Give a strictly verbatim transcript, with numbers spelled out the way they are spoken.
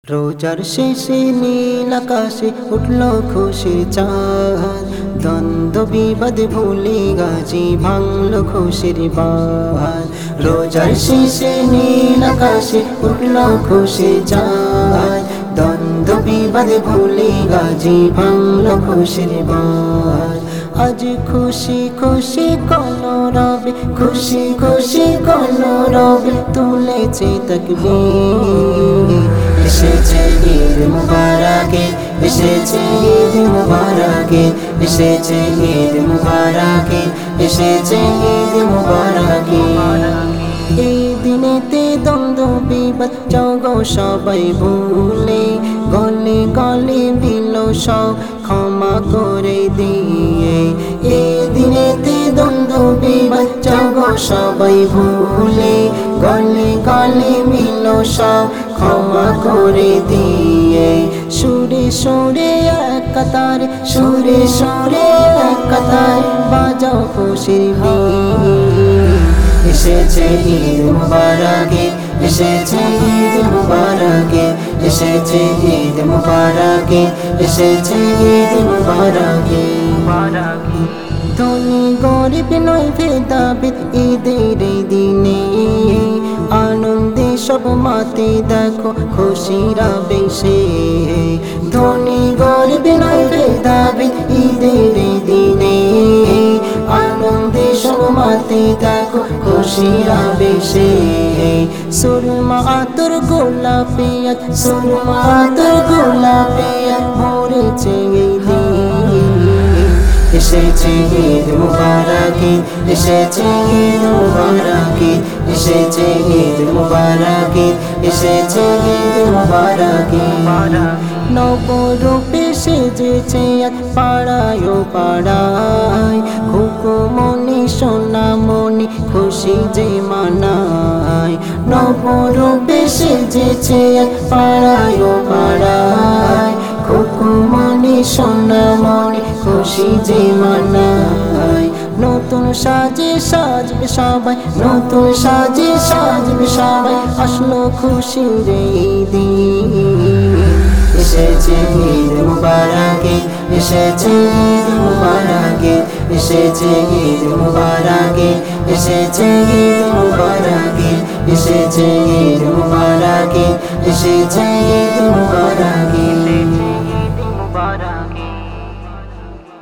রোজার শেষে নীল আকাশে উঠল খুশির চাঁদ, দ্বন্দ্ব বিবাদ ভুলে গাছি ভাঙল খুশির বাঁধ। রোজার শেষে নীল আকাশে উঠল খুশির চাঁদ, দ্বন্দ্ব বিবাদ ভুলে গাছি ভাঙল খুশির বাঁধ। আজ খুশি খুশি কলরবে, খুশি খুশি কলরবে তুলেছে তাকবীর। এসেছে ঈদ মুবারকে, এসেছে ঈদ মুবারকে, এসেছে ঈদ মুবারকে, এসেছে ঈদ মুবারকে। এই দিনেতে দ্বন্দ্ব বিবাদ জগ সবাই ভুলে, গলে গলে দিল সব ক্ষমা করে দিয়ে। এই দিনেতে দ্বন্দ্ব বিবাদ জগ সবাই ভুলে, গলে গলে মিল সব ক্ষমা করে দিয়ে। সুরে সুরে এক কাতার, সুরে সুরে এক কাতার বাজাও খুশির বিন। এসেছে ঈদ মুবারকে, এসেছে ঈদ মুবারকে, এসেছে ঈদ মুবারকে, এসেছে ঈদ মুবারকে। ধনী গরিব নয় ভেদাভেদ ঈদের দিনে, আনন্দে সব মাতে দেখো খুশিরা বেশে। ধনী গরিব নয় ভেদাভেদ ঈদের দিনে, আনন্দে সব মাতে দেখো খুশিরা বেশে। সুরমা আতর গোলাপে, সুরমা আতর গোলাপে ভরেছে এই দিন। এসেছে ঈদ মুবারকে, এসেছে ঈদ মুবারকে, এসেছে ঈদ মুবারকে, এসেছে ঈদ মুবারকে। নবরূপে সেজেছে আজ পাড়ায় ও পাড়ায়, খুকুমনি সোনামনি খুশি যে মানায়। নবরূপে সেজেছে আজ পাড়ায় ও পাড়ায়, খুকুমনি সোনামনি খুশি যে মানায়। নতুন সাজে সাজবে সবাই, নতুন সাজে সাজবে সবাই, আসলো খুশির এই দিন। এসেছে ঈদ মুবারকে, এসেছে ঈদ মুবারকে, এসেছে ঈদ মুবারকে, এসেছে ঈদ মুবারকে, এসেছে ঈদ মুবারকে, এসেছে ঈদ মুবারকে।